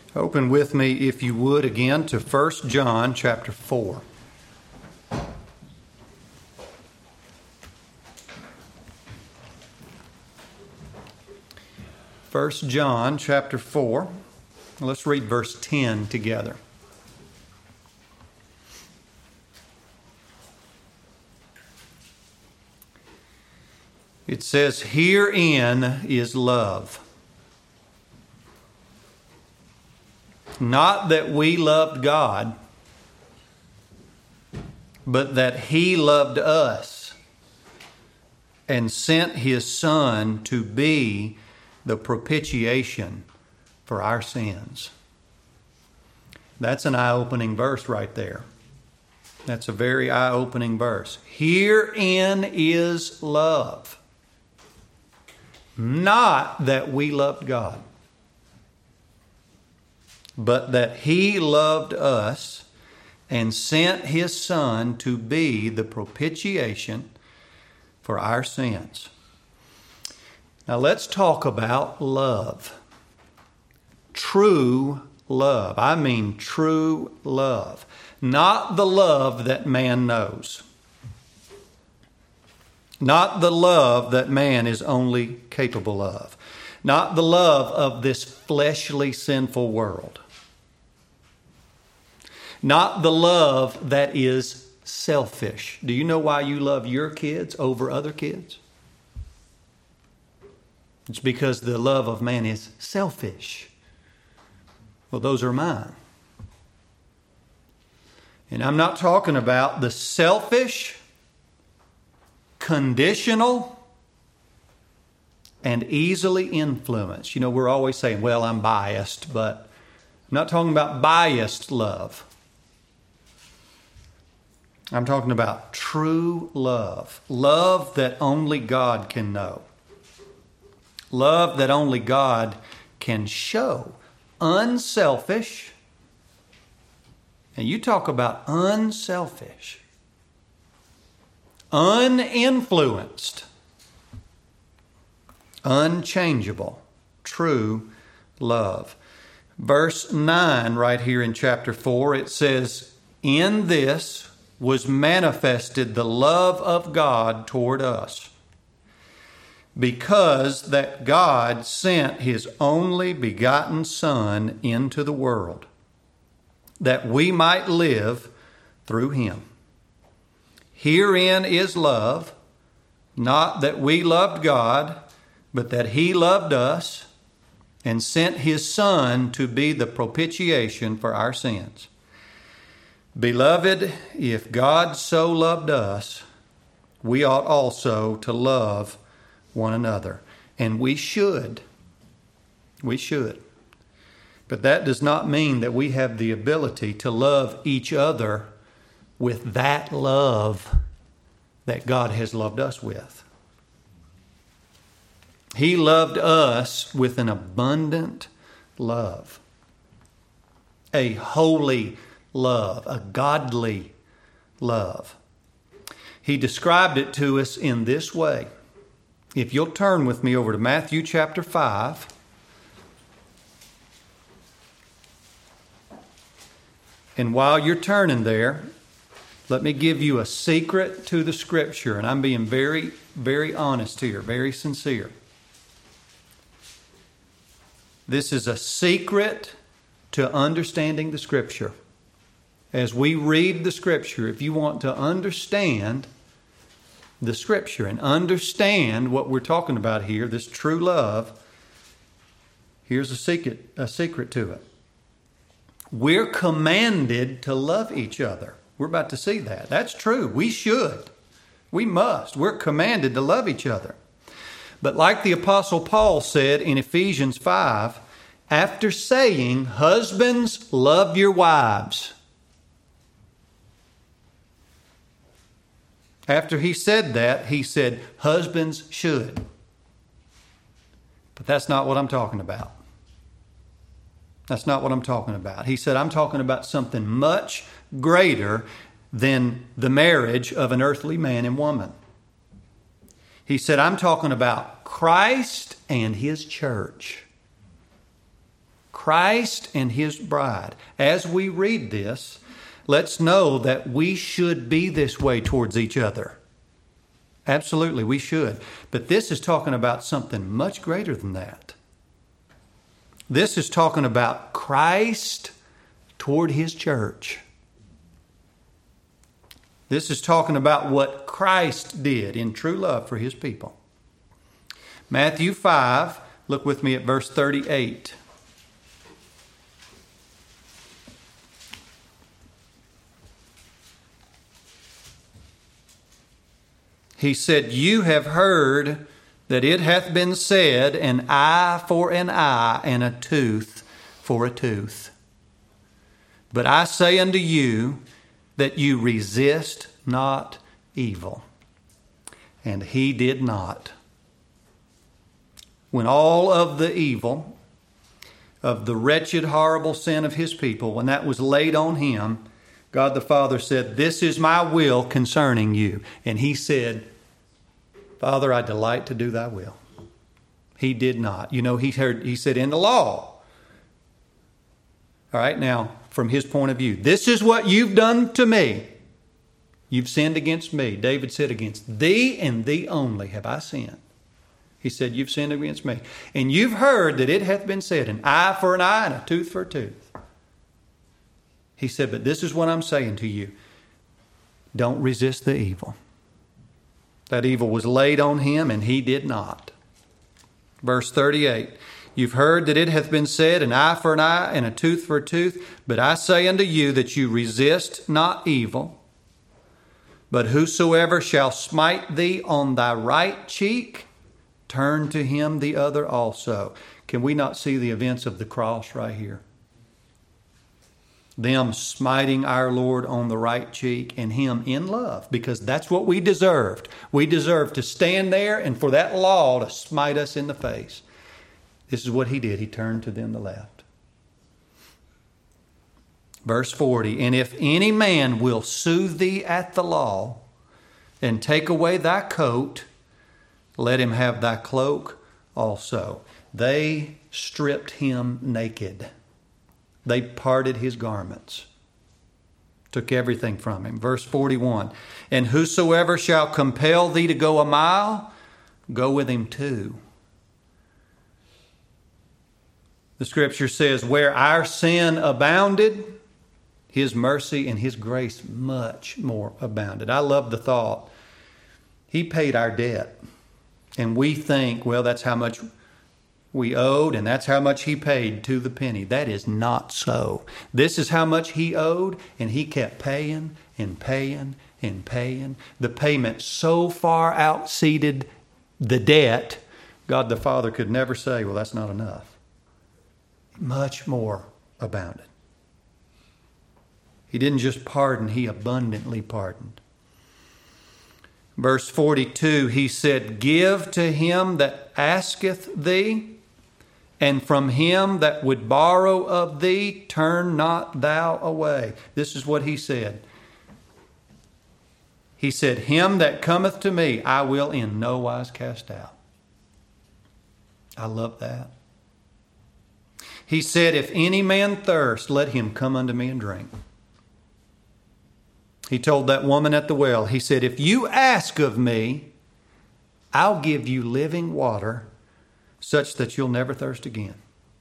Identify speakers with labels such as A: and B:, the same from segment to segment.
A: Open with me, if you would, again to 1 John chapter 4. 1 John chapter 4. Let's read verse 10 together. It says, "Herein is love. Not that we loved God, but that He loved us and sent His Son to be the propitiation for our sins." That's an eye-opening verse right there. That's a very eye-opening verse. Herein is love. Not that we loved God, but that He loved us and sent His Son to be the propitiation for our sins. Now let's talk about love. True love. I mean true love. Not the love that man knows. Not the love that man is only capable of. Not the love of this fleshly, sinful world. Not the love that is selfish. Do you know why you love your kids over other kids? It's because the love of man is selfish. Well, those are mine. And I'm not talking about the selfish, conditional, and easily influenced. You know, we're always saying, well, I'm biased, but I'm not talking about biased love. I'm talking about true love. Love that only God can know. Love that only God can show. Unselfish. And you talk about unselfish. Uninfluenced. Unchangeable. True love. Verse 9 right here in chapter 4, it says, "In this was manifested the love of God toward us, because that God sent His only begotten Son into the world, that we might live through Him. Herein is love, not that we loved God, but that He loved us and sent His Son to be the propitiation for our sins. Beloved, if God so loved us, we ought also to love one another." And we should. We should. But that does not mean that we have the ability to love each other with that love that God has loved us with. He loved us with an abundant love, a holy love, a godly love. He described it to us in this way. If you'll turn with me over to Matthew chapter 5. And while you're turning there, let me give you a secret to the Scripture. And I'm being very, very honest here, very sincere. This is a secret to understanding the Scripture. As we read the Scripture, if you want to understand the Scripture and understand what we're talking about here, this true love, here's a secret to it. We're commanded to love each other. We're about to see that. That's true. We should. We must. We're commanded to love each other. But like the Apostle Paul said in Ephesians 5, after saying, "Husbands, love your wives," after he said that, he said, "Husbands should." But that's not what I'm talking about. That's not what I'm talking about. He said, I'm talking about something much greater than the marriage of an earthly man and woman. He said, I'm talking about Christ and His church. Christ and His bride. As we read this, let's know that we should be this way towards each other. Absolutely, we should. But this is talking about something much greater than that. This is talking about Christ toward His church. This is talking about what Christ did in true love for His people. Matthew 5, look with me at verse 38. He said, "You have heard that it hath been said, an eye for an eye, and a tooth for a tooth. But I say unto you, that you resist not evil." And He did not. When all of the evil of the wretched, horrible sin of His people, when that was laid on Him, God the Father said, "This is my will concerning you." And He said, "Father, I delight to do thy will." He did not. You know, he said in the law. All right, now, from His point of view, this is what you've done to me. You've sinned against me. David said, "Against thee and thee only have I sinned." He said, "You've sinned against me. And you've heard that it hath been said, an eye for an eye and a tooth for a tooth." He said, "But this is what I'm saying to you. Don't resist the evil." That evil was laid on Him, and He did not. Verse 38, "You've heard that it hath been said, an eye for an eye and a tooth for a tooth. But I say unto you that you resist not evil. But whosoever shall smite thee on thy right cheek, turn to him the other also." Can we not see the events of the cross right here? Them smiting our Lord on the right cheek, and Him in love, because that's what we deserved. We deserved to stand there and for that law to smite us in the face. This is what He did. He turned to them the left. Verse 40, "And if any man will sue thee at the law, and take away thy coat, let him have thy cloak also." They stripped Him naked. They parted His garments, took everything from Him. Verse 41, "And whosoever shall compel thee to go a mile, go with him 2. The Scripture says, "Where our sin abounded, His mercy and His grace much more abounded." I love the thought. He paid our debt. And we think, well, that's how much we owed, and that's how much He paid to the penny. That is not so. This is how much He owed, and He kept paying and paying and paying. The payment so far outseated the debt, God the Father could never say, well, that's not enough. Much more abounded. He didn't just pardon, He abundantly pardoned. Verse 42, He said, "Give to him that asketh thee, and from him that would borrow of thee, turn not thou away." This is what He said. He said, "Him that cometh to me, I will in no wise cast out." I love that. He said, "If any man thirst, let him come unto me and drink." He told that woman at the well, He said, "If you ask of me, I'll give you living water, such that you'll never thirst again."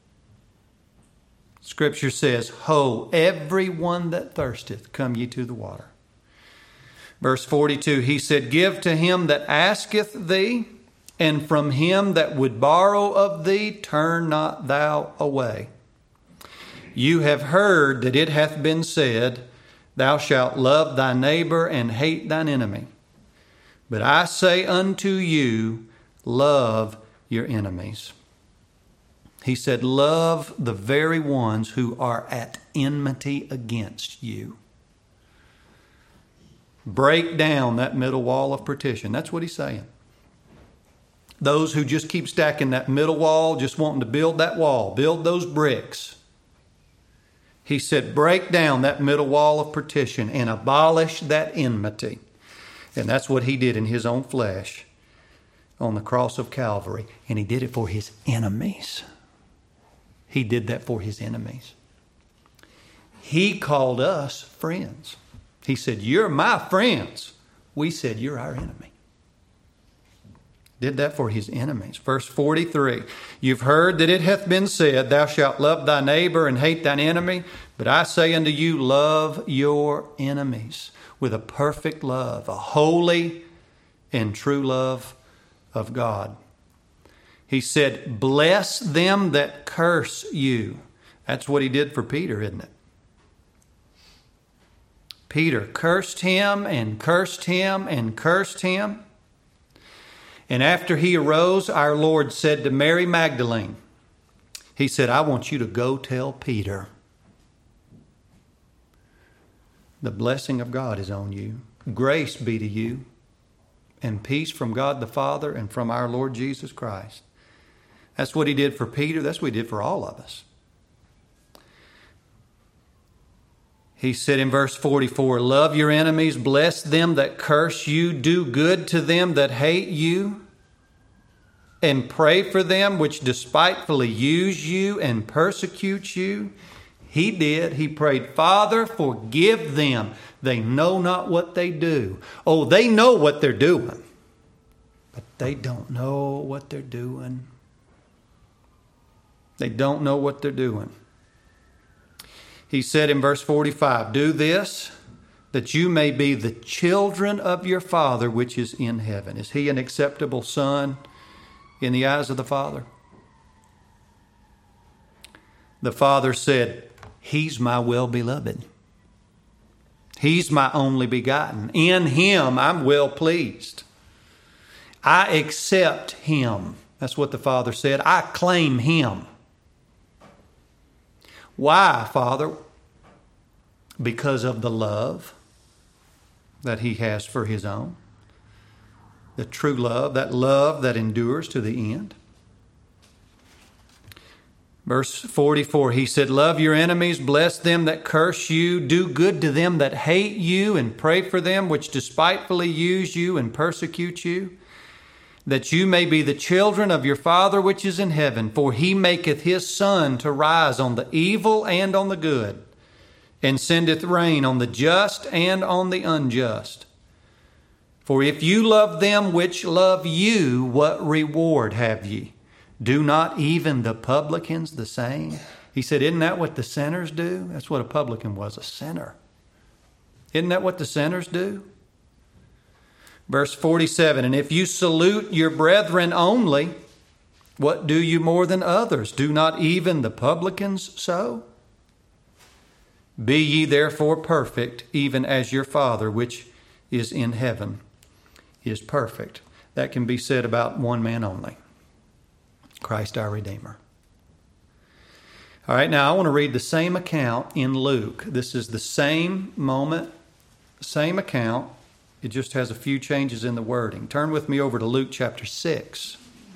A: Scripture says, "Ho, everyone that thirsteth, come ye to the water." Verse 42, He said, "Give to him that asketh thee, and from him that would borrow of thee, turn not thou away. You have heard that it hath been said, Thou shalt love thy neighbor and hate thine enemy. But I say unto you, love your enemies." He said, love the very ones who are at enmity against you. Break down that middle wall of partition. That's what He's saying. Those who just keep stacking that middle wall, just wanting to build that wall, build those bricks. He said, break down that middle wall of partition and abolish that enmity. And that's what He did in His own flesh on the cross of Calvary. And He did it for His enemies. He did that for his enemies. He called us friends. He said, you're my friends. We said, you're our enemy. Did that for his enemies. Verse 43, you've heard that it hath been said, thou shalt love thy neighbor and hate thine enemy. But I say unto you, love your enemies with a perfect love, a holy and true love of God. He said, bless them that curse you. That's what he did for Peter, isn't it? Peter cursed him and cursed him and cursed him. And after he arose, our Lord said to Mary Magdalene, he said, I want you to go tell Peter. The blessing of God is on you. Grace be to you, and peace from God the Father and from our Lord Jesus Christ. That's what he did for Peter. That's what he did for all of us. He said in verse 44, love your enemies, bless them that curse you, do good to them that hate you, and pray for them which despitefully use you and persecute you. He did. He prayed, Father, forgive them. They know not what they do. Oh, they know what they're doing, but they don't know what they're doing. They don't know what they're doing. He said in verse 45, do this, that you may be the children of your Father which is in heaven. Is he an acceptable son in the eyes of the Father? The Father said, he's my well-beloved. He's my only begotten. In him I'm well pleased. I accept him. That's what the Father said. I claim him. Why, Father? Because of the love that he has for his own. The true love that endures to the end. Verse 44, he said, love your enemies, bless them that curse you, do good to them that hate you, and pray for them which despitefully use you and persecute you, that you may be the children of your Father which is in heaven. For he maketh his sun to rise on the evil and on the good, and sendeth rain on the just and on the unjust. For if you love them which love you, what reward have ye? Do not even the publicans the same? He said, isn't that what the sinners do? That's what a publican was, a sinner. Isn't that what the sinners do? Verse 47, and if you salute your brethren only, what do you more than others? Do not even the publicans so? Be ye therefore perfect, even as your Father which is in heaven is perfect. That can be said about one man only, Christ our Redeemer. All right, now I want to read the same account in Luke. This is the same moment, same account. It just has a few changes in the wording. Turn with me over to Luke chapter 6.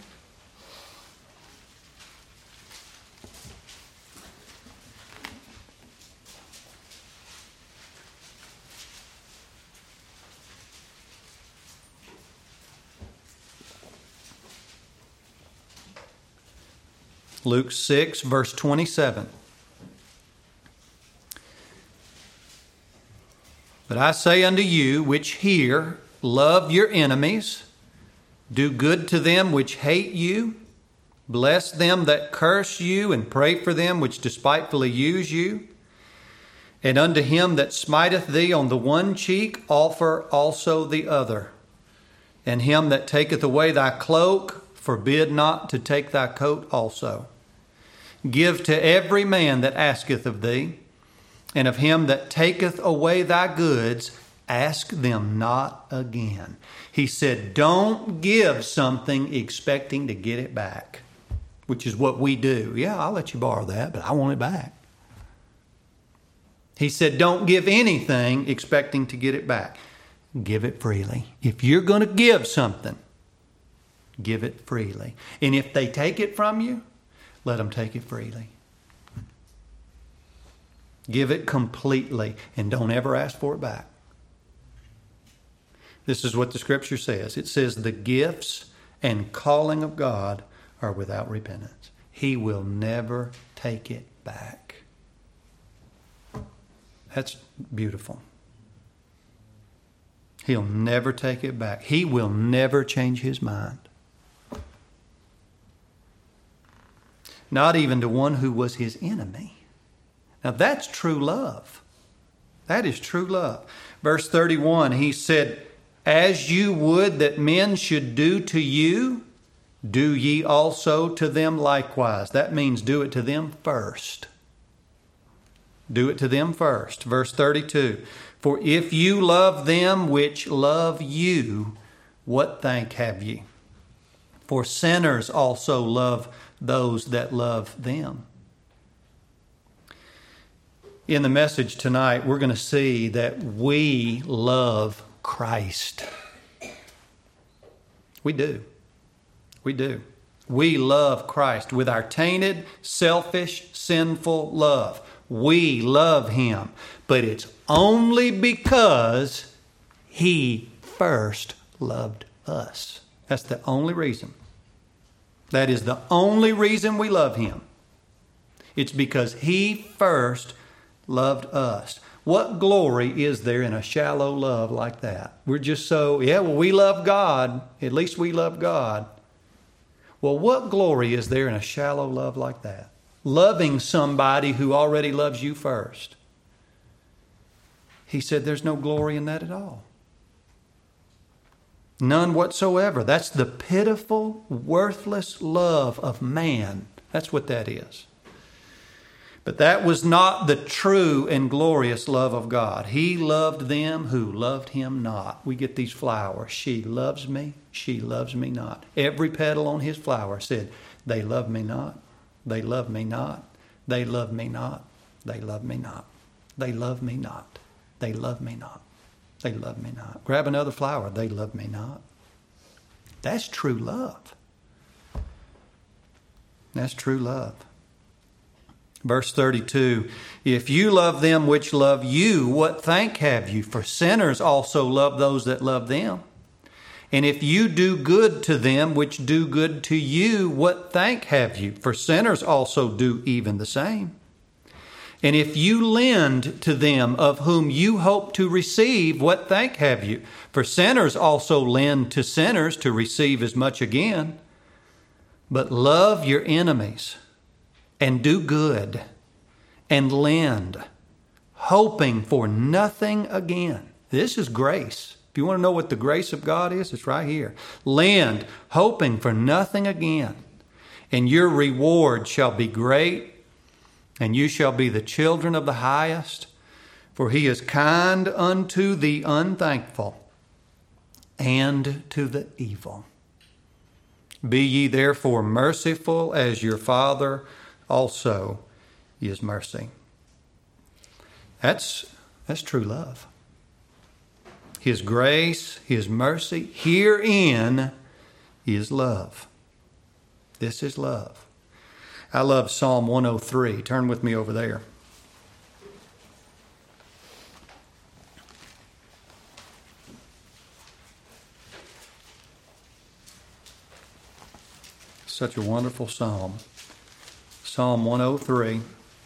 A: Luke 6, verse 27. But I say unto you which hear, love your enemies, do good to them which hate you, bless them that curse you, and pray for them which despitefully use you. And unto him that smiteth thee on the one cheek, offer also the other. And him that taketh away thy cloak, forbid not to take thy coat also. Give to every man that asketh of thee, and of him that taketh away thy goods, ask them not again. He said, don't give something expecting to get it back, which is what we do. Yeah, I'll let you borrow that, but I want it back. He said, don't give anything expecting to get it back. Give it freely. If you're going to give something, give it freely. And if they take it from you, let them take it freely. Give it completely and don't ever ask for it back. This is what the Scripture says. It says the gifts and calling of God are without repentance. He will never take it back. That's beautiful. He'll never take it back. He will never change His mind. Not even to one who was His enemy. Now that's true love. That is true love. Verse 31, He said, as you would that men should do to you, do ye also to them likewise. That means do it to them first. Do it to them first. Verse 32, for if you love them which love you, what thank have ye? For sinners also love those that love them. In the message tonight, we're going to see that we love Christ. We do. We do. We love Christ with our tainted, selfish, sinful love. We love Him. But it's only because He first loved us. That's the only reason. That is the only reason we love Him. It's because He first loved us. What glory is there in a shallow love like that? We're just so, we love God. At least we love God. Well, what glory is there in a shallow love like that? Loving somebody who already loves you first. He said there's no glory in that at all. None whatsoever. That's the pitiful, worthless love of man. That's what that is. But that was not the true and glorious love of God. He loved them who loved Him not. We get these flowers. She loves me. She loves me not. Every petal on his flower said, they love me not. They love me not. They love me not. They love me not. They love me not. They love me not. They love me not. Grab another flower. They love me not. That's true love. That's true love. Verse 32, if you love them which love you, what thank have you? For sinners also love those that love them. And if you do good to them which do good to you, what thank have you? For sinners also do even the same. And if you lend to them of whom you hope to receive, what thank have you? For sinners also lend to sinners to receive as much again. But love your enemies, and do good, and lend, hoping for nothing again. This is grace. If you want to know what the grace of God is, it's right here. Lend, hoping for nothing again. And your reward shall be great, and you shall be the children of the highest. For He is kind unto the unthankful and to the evil. Be ye therefore merciful as your Father also is mercy. That's true love. His grace, His mercy, herein is love. This is love. I love Psalm 103. Turn with me over there. Such a wonderful psalm. Psalm 103.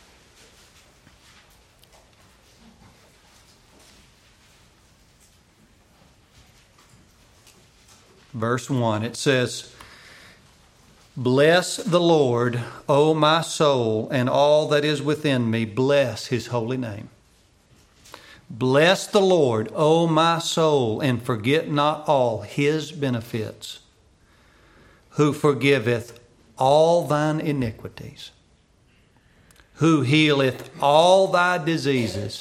A: Verse 1, it says, bless the Lord, O my soul, and all that is within me. Bless His holy name. Bless the Lord, O my soul, and forget not all His benefits, who forgiveth all thine iniquities, who healeth all thy diseases,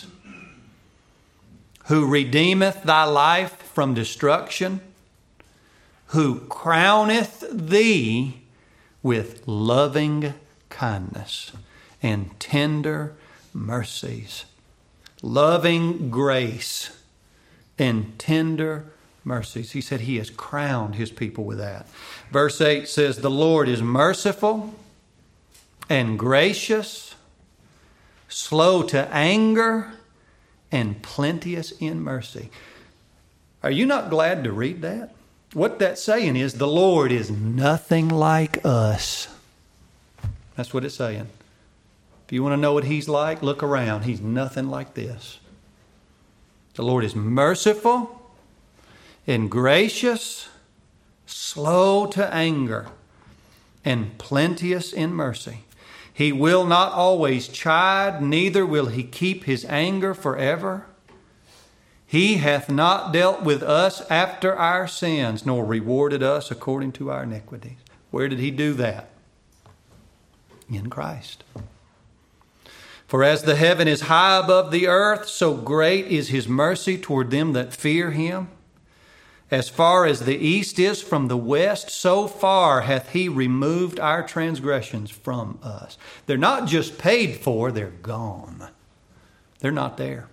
A: who redeemeth thy life from destruction, who crowneth thee with loving kindness and tender mercies. Loving grace and tender mercies. He said He has crowned His people with that. Verse 8 says, the Lord is merciful and gracious, slow to anger, and plenteous in mercy. Are you not glad to read that? What that's saying is the Lord is nothing like us. That's what it's saying. If you want to know what He's like, look around. He's nothing like this. The Lord is merciful and gracious, slow to anger, and plenteous in mercy. He will not always chide, neither will He keep His anger forever. He hath not dealt with us after our sins, nor rewarded us according to our iniquities. Where did He do that? In Christ. For as the heaven is high above the earth, so great is His mercy toward them that fear Him. As far as the east is from the west, so far hath He removed our transgressions from us. They're not just paid for, they're gone. They're not there.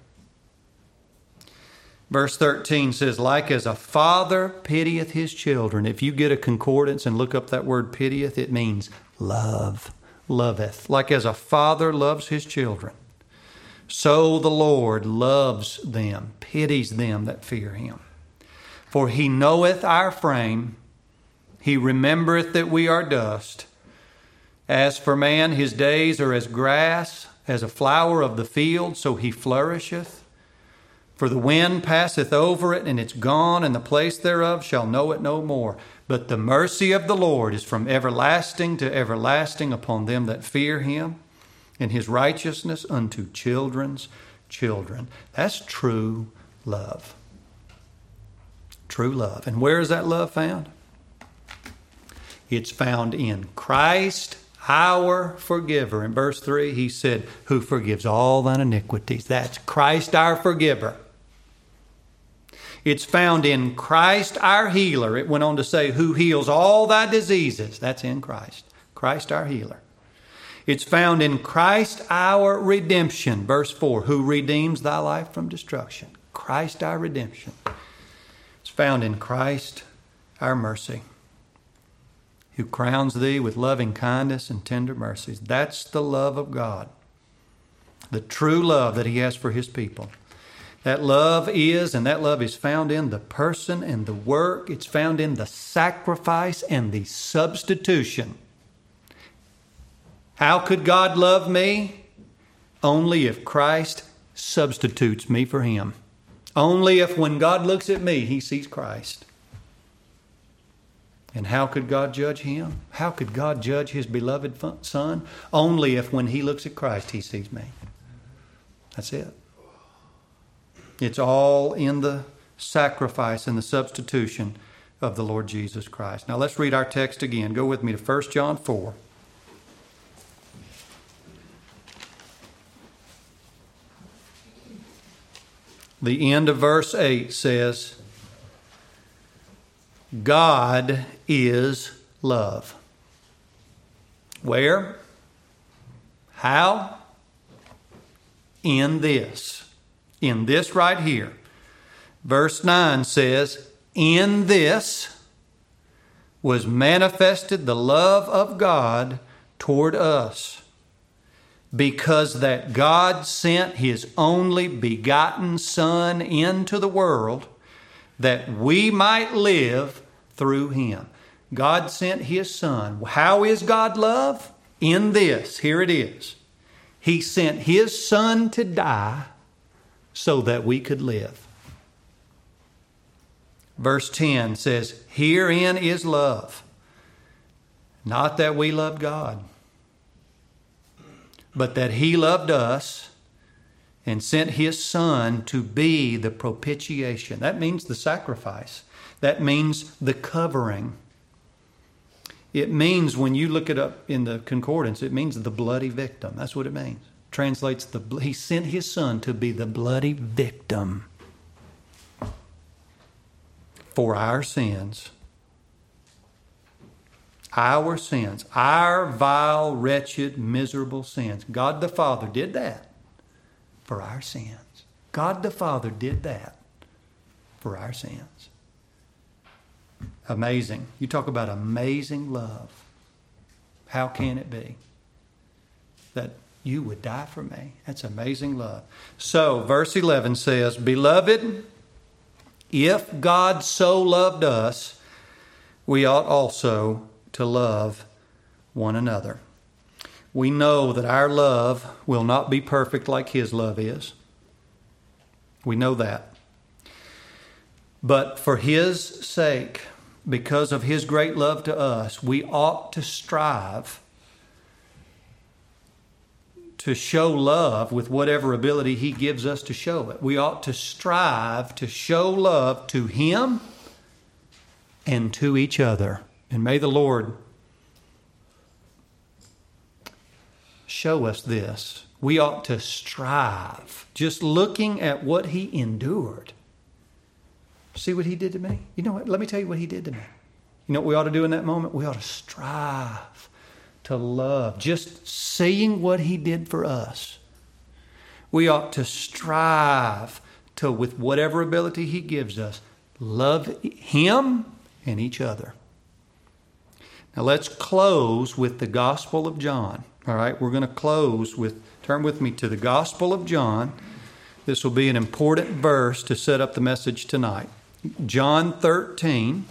A: Verse 13 says, like as a father pitieth his children. If you get a concordance and look up that word pitieth, it means love, loveth. Like as a father loves his children, so the Lord loves them, pities them that fear Him. For He knoweth our frame, He remembereth that we are dust. As for man, his days are as grass, as a flower of the field, so he flourisheth. For the wind passeth over it, and it's gone, and the place thereof shall know it no more. But the mercy of the Lord is from everlasting to everlasting upon them that fear Him, and His righteousness unto children's children. That's true love. True love. And where is that love found? It's found in Christ, our forgiver. In verse 3, He said, who forgives all thine iniquities. That's Christ, our forgiver. It's found in Christ, our healer. It went on to say, who heals all thy diseases. That's in Christ. Christ, our healer. It's found in Christ, our redemption. Verse 4, who redeems thy life from destruction. Christ, our redemption. It's found in Christ, our mercy, who crowns thee with loving kindness and tender mercies. That's the love of God. The true love that He has for His people. That love is found in the person and the work. It's found in the sacrifice and the substitution. How could God love me? Only if Christ substitutes me for Him. Only if when God looks at me, He sees Christ. And how could God judge Him? How could God judge His beloved Son? Only if when He looks at Christ, He sees me. That's it. It's all in the sacrifice and the substitution of the Lord Jesus Christ. Now let's read our text again. Go with me to 1 John 4. The end of verse 8 says, God is love. Where? How? In this. In this right here. Verse 9 says, in this was manifested the love of God toward us, because that God sent His only begotten Son into the world that we might live through Him. God sent His Son. How is God love? In this. Here it is. He sent His Son to die so that we could live. Verse 10 says, herein is love. Not that we loved God, but that He loved us and sent His Son to be the propitiation. That means the sacrifice. That means the covering. It means, when you look it up in the concordance, it means the bloody victim. That's what it means. Translates He sent His Son to be the bloody victim for our sins. Our sins. Our vile, wretched, miserable sins. God the Father did that for our sins. God the Father did that for our sins. Amazing. You talk about amazing love. How can it be that you would die for me? That's amazing love. So, verse 11 says, beloved, if God so loved us, we ought also to love one another. We know that our love will not be perfect like His love is. We know that. But for His sake, because of His great love to us, we ought to strive to show love with whatever ability He gives us to show it. We ought to strive to show love to Him and to each other. And may the Lord show us this. We ought to strive. Just looking at what He endured. See what He did to me? You know what? Let me tell you what He did to me. You know what we ought to do in that moment? We ought to strive to love. Just seeing what He did for us. We ought to strive to, with whatever ability He gives us, love Him and each other. Now let's close with the Gospel of John. All right, we're going to close with, turn with me to the Gospel of John. This will be an important verse to set up the message tonight. John 13.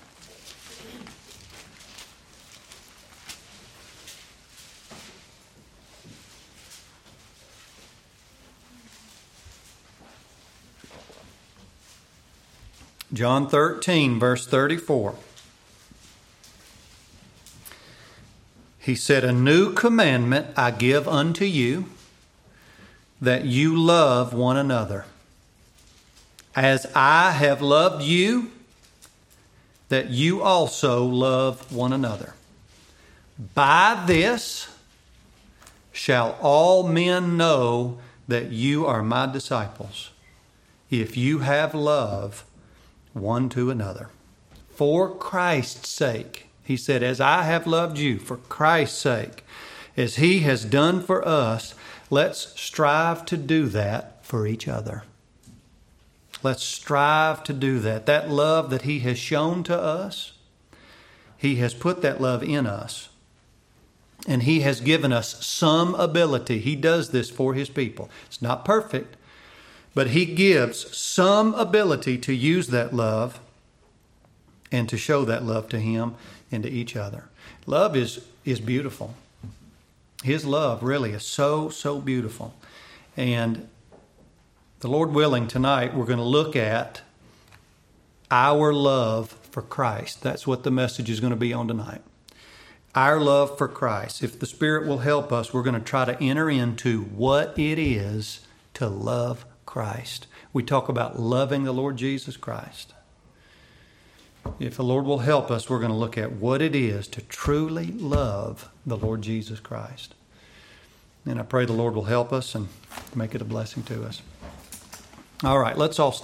A: John 13, verse 34. He said, "A new commandment I give unto you, that you love one another. As I have loved you, that you also love one another. By this shall all men know that you are my disciples, if you have love one to another." For Christ's sake, He said, as I have loved you, for Christ's sake, as He has done for us, let's strive to do that for each other. Let's strive to do that. That love that He has shown to us, He has put that love in us. And He has given us some ability. He does this for His people. It's not perfect, but He gives some ability to use that love and to show that love to Him and to each other. Love is beautiful. His love really is so, so beautiful. And the Lord willing, tonight we're going to look at our love for Christ. That's what the message is going to be on tonight. Our love for Christ. If the Spirit will help us, we're going to try to enter into what it is to love Christ. We talk about loving the Lord Jesus Christ. If the Lord will help us, we're going to look at what it is to truly love the Lord Jesus Christ. And I pray the Lord will help us and make it a blessing to us. All right, let's all stand.